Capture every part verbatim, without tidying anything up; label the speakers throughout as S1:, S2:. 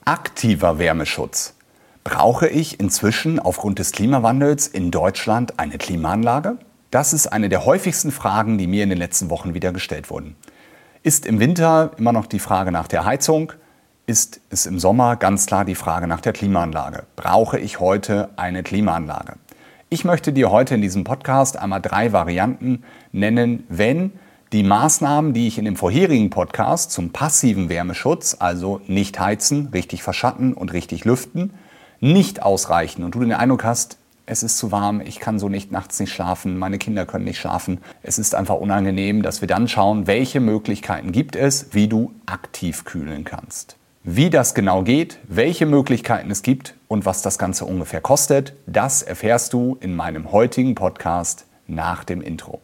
S1: Aktiver Wärmeschutz. Brauche ich inzwischen aufgrund des Klimawandels in Deutschland eine Klimaanlage? Das ist eine der häufigsten Fragen, die mir in den letzten Wochen wieder gestellt wurden. Ist im Winter immer noch die Frage nach der Heizung? Ist es im Sommer ganz klar die Frage nach der Klimaanlage? Brauche ich heute eine Klimaanlage? Ich möchte dir heute in diesem Podcast einmal drei Varianten nennen, wenn die Maßnahmen, die ich in dem vorherigen Podcast zum passiven Wärmeschutz, also nicht heizen, richtig verschatten und richtig lüften, nicht ausreichen und du den Eindruck hast, es ist zu warm, ich kann so nicht nachts nicht schlafen, meine Kinder können nicht schlafen, es ist einfach unangenehm, dass wir dann schauen, welche Möglichkeiten gibt es, wie du aktiv kühlen kannst. Wie das genau geht, welche Möglichkeiten es gibt und was das Ganze ungefähr kostet, das erfährst du in meinem heutigen Podcast nach dem Intro.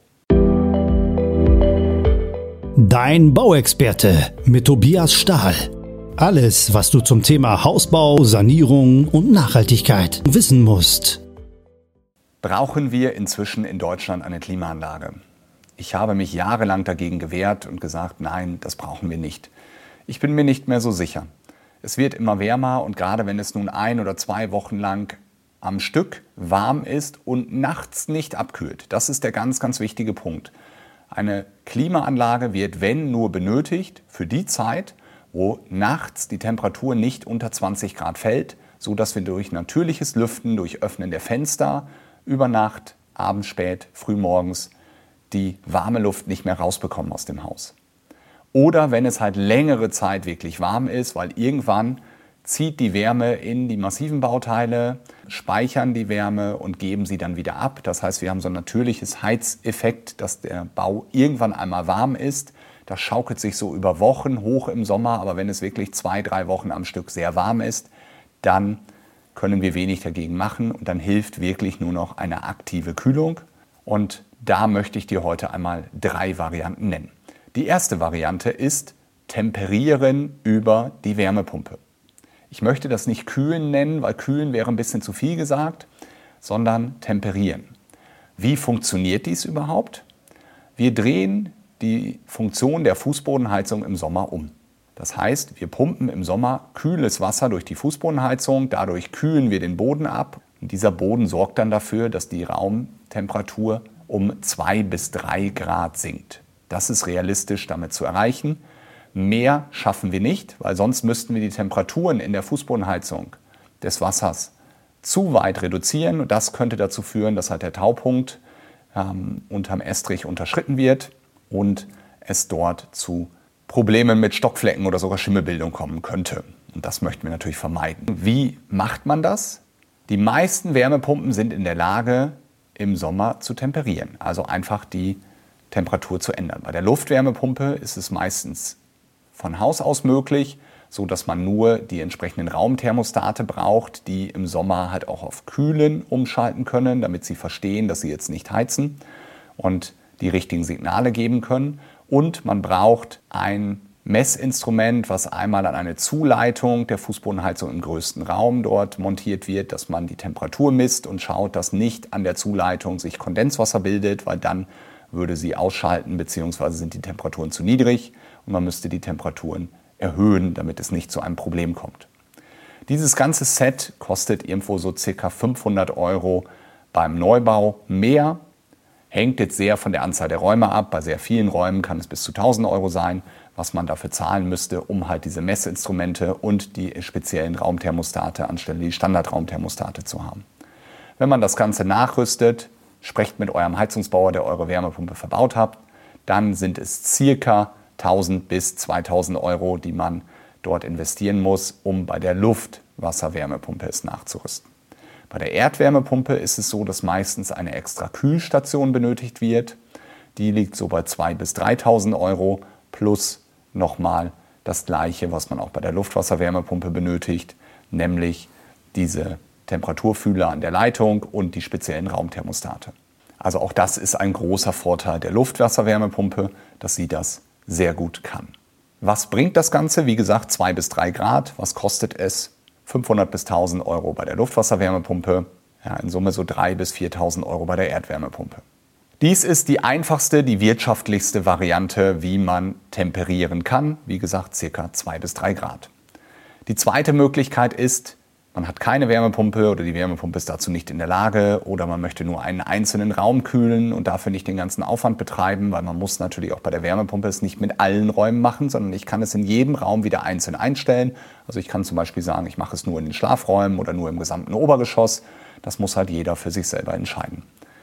S2: Dein Bauexperte mit Tobias Stahl. Alles, was du zum Thema Hausbau, Sanierung und Nachhaltigkeit wissen musst.
S1: Brauchen wir inzwischen in Deutschland eine Klimaanlage? Ich habe mich jahrelang dagegen gewehrt und gesagt, nein, das brauchen wir nicht. Ich bin mir nicht mehr so sicher. Es wird immer wärmer und gerade wenn es nun ein oder zwei Wochen lang am Stück warm ist und nachts nicht abkühlt, das ist der ganz, ganz wichtige Punkt. Eine Klimaanlage wird, wenn nur benötigt, für die Zeit, wo nachts die Temperatur nicht unter zwanzig Grad fällt, sodass wir durch natürliches Lüften, durch Öffnen der Fenster, über Nacht, abends spät, frühmorgens die warme Luft nicht mehr rausbekommen aus dem Haus. Oder wenn es halt längere Zeit wirklich warm ist, weil irgendwann zieht die Wärme in die massiven Bauteile, speichern die Wärme und geben sie dann wieder ab. Das heißt, wir haben so ein natürliches Heizeffekt, dass der Bau irgendwann einmal warm ist. Das schaukelt sich so über Wochen hoch im Sommer, aber wenn es wirklich zwei, drei Wochen am Stück sehr warm ist, dann können wir wenig dagegen machen und dann hilft wirklich nur noch eine aktive Kühlung. Und da möchte ich dir heute einmal drei Varianten nennen. Die erste Variante ist Temperieren über die Wärmepumpe. Ich möchte das nicht kühlen nennen, weil kühlen wäre ein bisschen zu viel gesagt, sondern temperieren. Wie funktioniert dies überhaupt? Wir drehen die Funktion der Fußbodenheizung im Sommer um. Das heißt, wir pumpen im Sommer kühles Wasser durch die Fußbodenheizung, dadurch kühlen wir den Boden ab. Und dieser Boden sorgt dann dafür, dass die Raumtemperatur um zwei bis drei Grad sinkt. Das ist realistisch damit zu erreichen. Mehr schaffen wir nicht, weil sonst müssten wir die Temperaturen in der Fußbodenheizung des Wassers zu weit reduzieren. Und das könnte dazu führen, dass halt der Taupunkt ähm, unterm Estrich unterschritten wird und es dort zu Problemen mit Stockflecken oder sogar Schimmelbildung kommen könnte. Und das möchten wir natürlich vermeiden. Wie macht man das? Die meisten Wärmepumpen sind in der Lage, im Sommer zu temperieren, also einfach die Temperatur zu ändern. Bei der Luftwärmepumpe ist es meistens von Haus aus möglich, so dass man nur die entsprechenden Raumthermostate braucht, die im Sommer halt auch auf Kühlen umschalten können, damit sie verstehen, dass sie jetzt nicht heizen und die richtigen Signale geben können. Und man braucht ein Messinstrument, was einmal an eine Zuleitung der Fußbodenheizung im größten Raum dort montiert wird, dass man die Temperatur misst und schaut, dass nicht an der Zuleitung sich Kondenswasser bildet, weil dann würde sie ausschalten bzw. sind die Temperaturen zu niedrig und man müsste die Temperaturen erhöhen, damit es nicht zu einem Problem kommt. Dieses ganze Set kostet irgendwo so ca. fünfhundert Euro beim Neubau mehr. Hängt jetzt sehr von der Anzahl der Räume ab. Bei sehr vielen Räumen kann es bis zu tausend Euro sein, was man dafür zahlen müsste, um halt diese Messinstrumente und die speziellen Raumthermostate anstelle die Standardraumthermostate zu haben. Wenn man das Ganze nachrüstet, sprecht mit eurem Heizungsbauer, der eure Wärmepumpe verbaut hat, dann sind es circa tausend bis zweitausend Euro, die man dort investieren muss, um bei der Luftwasserwärmepumpe es nachzurüsten. Bei der Erdwärmepumpe ist es so, dass meistens eine extra Kühlstation benötigt wird. Die liegt so bei zweitausend bis dreitausend Euro plus nochmal das Gleiche, was man auch bei der Luftwasserwärmepumpe benötigt, nämlich diese Temperaturfühler an der Leitung und die speziellen Raumthermostate. Also auch das ist ein großer Vorteil der Luftwasserwärmepumpe, dass sie das sehr gut kann. Was bringt das Ganze? Wie gesagt, zwei bis drei Grad. Was kostet es? fünfhundert bis tausend Euro bei der Luftwasserwärmepumpe. Ja, in Summe so dreitausend bis viertausend Euro bei der Erdwärmepumpe. Dies ist die einfachste, die wirtschaftlichste Variante, wie man temperieren kann. Wie gesagt, ca. zwei bis drei Grad. Die zweite Möglichkeit ist, man hat keine Wärmepumpe oder die Wärmepumpe ist dazu nicht in der Lage oder man möchte nur einen einzelnen Raum kühlen und dafür nicht den ganzen Aufwand betreiben, weil man muss natürlich auch bei der Wärmepumpe es nicht mit allen Räumen machen, sondern ich kann es in jedem Raum wieder einzeln einstellen. Also ich kann zum Beispiel sagen, ich mache es nur in den Schlafräumen oder nur im gesamten Obergeschoss. Das muss halt jeder für sich selber entscheiden.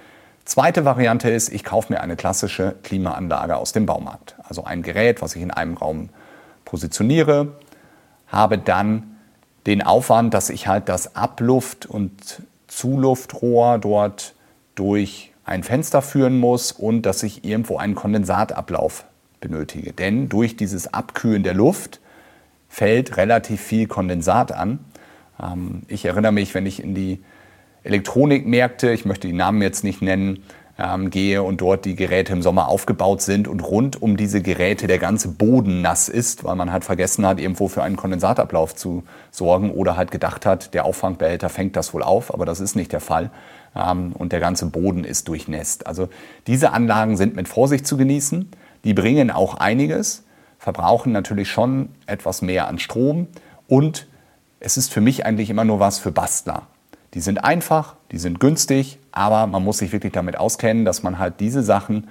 S1: Zweite Variante ist, ich kaufe mir eine klassische Klimaanlage aus dem Baumarkt. Also ein Gerät, was ich in einem Raum positioniere, habe dann den Aufwand, dass ich halt das Abluft- und Zuluftrohr dort durch ein Fenster führen muss und dass ich irgendwo einen Kondensatablauf benötige. Denn durch dieses Abkühlen der Luft fällt relativ viel Kondensat an. Ähm, ich erinnere mich, wenn ich in die Elektronikmärkte, ich möchte die Namen jetzt nicht nennen, ähm, gehe und dort die Geräte im Sommer aufgebaut sind und rund um diese Geräte der ganze Boden nass ist, weil man halt vergessen hat, irgendwo für einen Kondensatablauf zu sorgen oder halt gedacht hat, der Auffangbehälter fängt das wohl auf, aber das ist nicht der Fall ähm, und der ganze Boden ist durchnässt. Also diese Anlagen sind mit Vorsicht zu genießen, die bringen auch einiges, verbrauchen natürlich schon etwas mehr an Strom und es ist für mich eigentlich immer nur was für Bastler. Die sind einfach, die sind günstig, aber man muss sich wirklich damit auskennen, dass man halt diese Sachen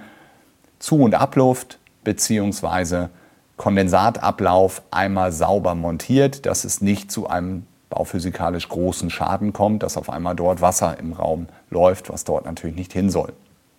S1: Zu- und Abluft bzw. Kondensatablauf einmal sauber montiert, dass es nicht zu einem bauphysikalisch großen Schaden kommt, dass auf einmal dort Wasser im Raum läuft, was dort natürlich nicht hin soll.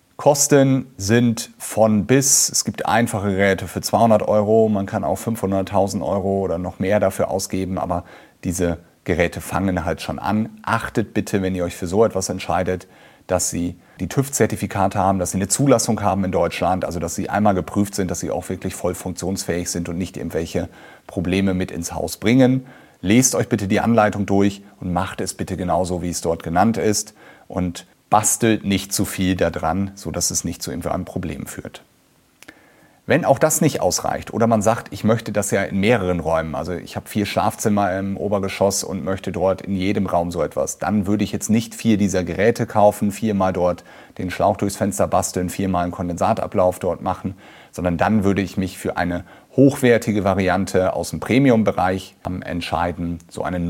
S1: Kosten sind von bis, es gibt einfache Geräte für zweihundert Euro, man kann auch fünfhunderttausend Euro oder noch mehr dafür ausgeben, aber diese Geräte fangen halt schon an. Achtet bitte, wenn ihr euch für so etwas entscheidet, dass sie die TÜV-Zertifikate haben, dass sie eine Zulassung haben in Deutschland, also dass sie einmal geprüft sind, dass sie auch wirklich voll funktionsfähig sind und nicht irgendwelche Probleme mit ins Haus bringen. Lest euch bitte die Anleitung durch und macht es bitte genauso, wie es dort genannt ist und bastelt nicht zu viel daran, sodass es nicht zu irgendeinem Problem führt. Wenn auch das nicht ausreicht oder man sagt, ich möchte das ja in mehreren Räumen, also ich habe vier Schlafzimmer im Obergeschoss und möchte dort in jedem Raum so etwas, dann würde ich jetzt nicht vier dieser Geräte kaufen, viermal dort den Schlauch durchs Fenster basteln, viermal einen Kondensatablauf dort machen, sondern dann würde ich mich für eine hochwertige Variante aus dem Premium-Bereich entscheiden, so eine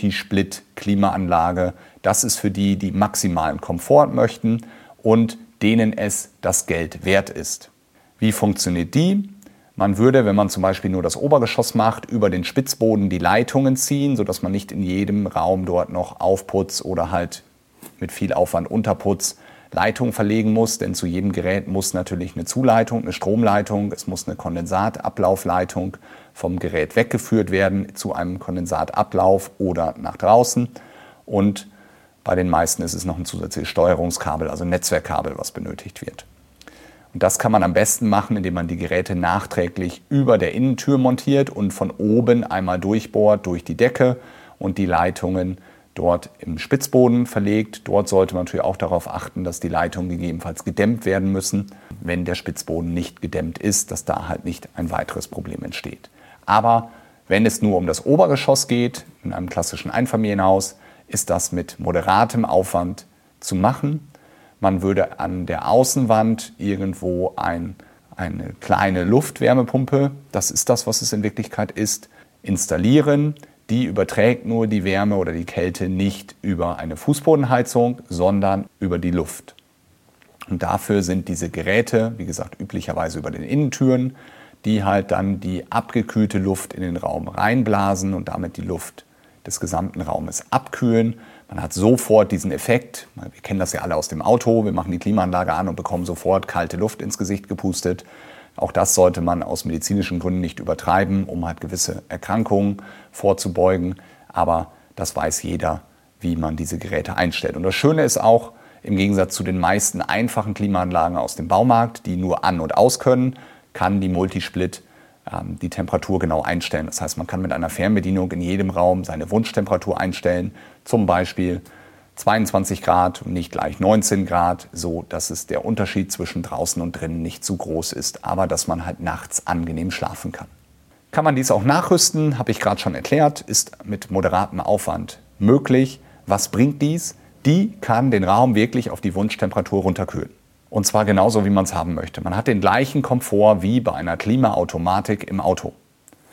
S1: Multisplit-Klimaanlage. Das ist für die, die maximalen Komfort möchten und denen es das Geld wert ist. Wie funktioniert die? Man würde, wenn man zum Beispiel nur das Obergeschoss macht, über den Spitzboden die Leitungen ziehen, sodass man nicht in jedem Raum dort noch Aufputz oder halt mit viel Aufwand Unterputz Leitungen verlegen muss. Denn zu jedem Gerät muss natürlich eine Zuleitung, eine Stromleitung, es muss eine Kondensatablaufleitung vom Gerät weggeführt werden zu einem Kondensatablauf oder nach draußen. Und bei den meisten ist es noch ein zusätzliches Steuerungskabel, also ein Netzwerkkabel, was benötigt wird. Und das kann man am besten machen, indem man die Geräte nachträglich über der Innentür montiert und von oben einmal durchbohrt durch die Decke und die Leitungen dort im Spitzboden verlegt. Dort sollte man natürlich auch darauf achten, dass die Leitungen gegebenenfalls gedämmt werden müssen, wenn der Spitzboden nicht gedämmt ist, dass da halt nicht ein weiteres Problem entsteht. Aber wenn es nur um das Obergeschoss geht, in einem klassischen Einfamilienhaus, ist das mit moderatem Aufwand zu machen. Man würde an der Außenwand irgendwo ein, eine kleine Luftwärmepumpe, das ist das, was es in Wirklichkeit ist, installieren. Die überträgt nur die Wärme oder die Kälte nicht über eine Fußbodenheizung, sondern über die Luft. Und dafür sind diese Geräte, wie gesagt, üblicherweise über den Innentüren, die halt dann die abgekühlte Luft in den Raum reinblasen und damit die Luft des gesamten Raumes abkühlen. Man hat sofort diesen Effekt, wir kennen das ja alle aus dem Auto, wir machen die Klimaanlage an und bekommen sofort kalte Luft ins Gesicht gepustet. Auch das sollte man aus medizinischen Gründen nicht übertreiben, um halt gewisse Erkrankungen vorzubeugen. Aber das weiß jeder, wie man diese Geräte einstellt. Und das Schöne ist auch, im Gegensatz zu den meisten einfachen Klimaanlagen aus dem Baumarkt, die nur an- und aus können, kann die Multisplit ähm, die Temperatur genau einstellen. Das heißt, man kann mit einer Fernbedienung in jedem Raum seine Wunschtemperatur einstellen, zum Beispiel zweiundzwanzig Grad und nicht gleich neunzehn Grad, so dass es der Unterschied zwischen draußen und drinnen nicht zu groß ist, aber dass man halt nachts angenehm schlafen kann. Kann man dies auch nachrüsten, habe ich gerade schon erklärt, ist mit moderatem Aufwand möglich. Was bringt dies? Die kann den Raum wirklich auf die Wunschtemperatur runterkühlen. Und zwar genauso, wie man es haben möchte. Man hat den gleichen Komfort wie bei einer Klimaautomatik im Auto.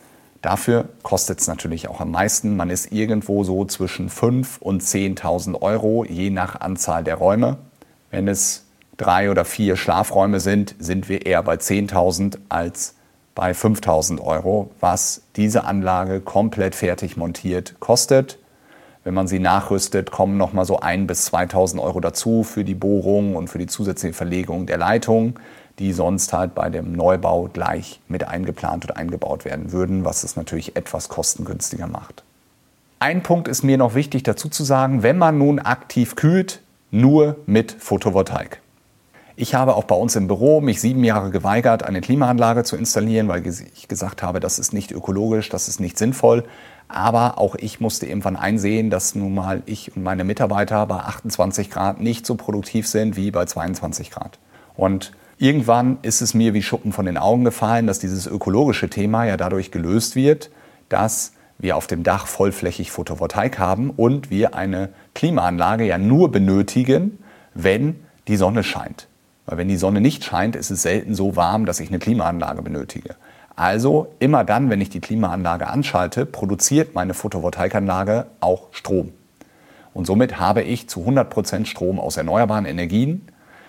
S1: Dafür kostet es natürlich auch am meisten. Man ist irgendwo so zwischen fünftausend und zehntausend Euro, je nach Anzahl der Räume. Wenn es drei oder vier Schlafräume sind, sind wir eher bei zehntausend als bei fünftausend Euro, was diese Anlage komplett fertig montiert kostet. Wenn man sie nachrüstet, kommen noch mal so ein bis zweitausend Euro dazu für die Bohrung und für die zusätzliche Verlegung der Leitung, die sonst halt bei dem Neubau gleich mit eingeplant und eingebaut werden würden, was es natürlich etwas kostengünstiger macht. Ein Punkt ist mir noch wichtig dazu zu sagen, wenn man nun aktiv kühlt, nur mit Photovoltaik. Ich habe auch bei uns im Büro mich sieben Jahre geweigert, eine Klimaanlage zu installieren, weil ich gesagt habe, das ist nicht ökologisch, das ist nicht sinnvoll. Aber auch ich musste irgendwann einsehen, dass nun mal ich und meine Mitarbeiter bei achtundzwanzig Grad nicht so produktiv sind wie bei zweiundzwanzig Grad. Und irgendwann ist es mir wie Schuppen von den Augen gefallen, dass dieses ökologische Thema ja dadurch gelöst wird, dass wir auf dem Dach vollflächig Photovoltaik haben und wir eine Klimaanlage ja nur benötigen, wenn die Sonne scheint. Weil wenn die Sonne nicht scheint, ist es selten so warm, dass ich eine Klimaanlage benötige. Also immer dann, wenn ich die Klimaanlage anschalte, produziert meine Photovoltaikanlage auch Strom. Und somit habe ich zu hundert Prozent Strom aus erneuerbaren Energien,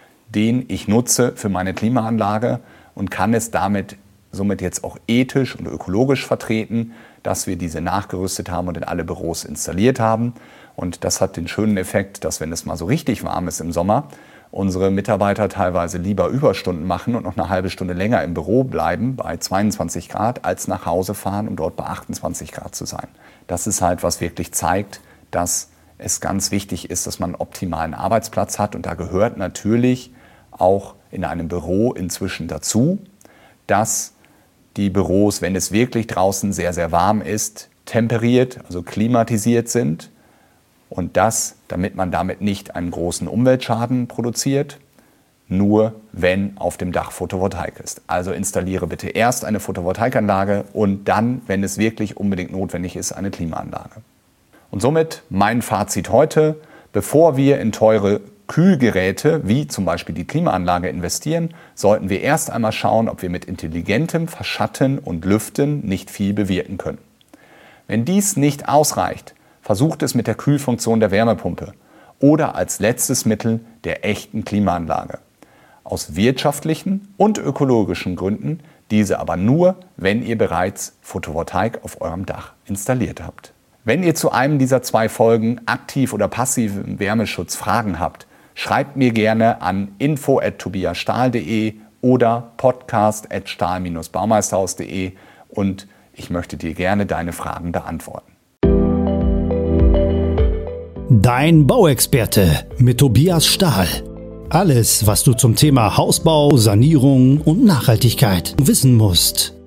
S1: den ich nutze für meine Klimaanlage und kann es damit somit jetzt auch ethisch und ökologisch vertreten, dass wir diese nachgerüstet haben und in alle Büros installiert haben. Und das hat den schönen Effekt, dass wenn es mal so richtig warm ist im Sommer, unsere Mitarbeiter teilweise lieber Überstunden machen und noch eine halbe Stunde länger im Büro bleiben bei zweiundzwanzig Grad, als nach Hause fahren, um dort bei achtundzwanzig Grad zu sein. Das ist halt, was wirklich zeigt, dass es ganz wichtig ist, dass man einen optimalen Arbeitsplatz hat. Und da gehört natürlich auch in einem Büro inzwischen dazu, dass die Büros, wenn es wirklich draußen sehr, sehr warm ist, temperiert, also klimatisiert sind. Und das, damit man damit nicht einen großen Umweltschaden produziert, nur wenn auf dem Dach Photovoltaik ist. Also installiere bitte erst eine Photovoltaikanlage und dann, wenn es wirklich unbedingt notwendig ist, eine Klimaanlage. Und somit mein Fazit heute: Bevor wir in teure Kühlgeräte wie zum Beispiel die Klimaanlage investieren, sollten wir erst einmal schauen, ob wir mit intelligentem Verschatten und Lüften nicht viel bewirken können. Wenn dies nicht ausreicht, versucht es mit der Kühlfunktion der Wärmepumpe oder als letztes Mittel der echten Klimaanlage. Aus wirtschaftlichen und ökologischen Gründen, diese aber nur, wenn ihr bereits Photovoltaik auf eurem Dach installiert habt. Wenn ihr zu einem dieser zwei Folgen aktiv oder passiven Wärmeschutz Fragen habt, schreibt mir gerne an info at tobias stahl punkt de oder podcast at stahl Bindestrich baumeisterhaus punkt de und ich möchte dir gerne deine Fragen beantworten.
S2: Dein Bauexperte mit Tobias Stahl. Alles, was du zum Thema Hausbau, Sanierung und Nachhaltigkeit wissen musst.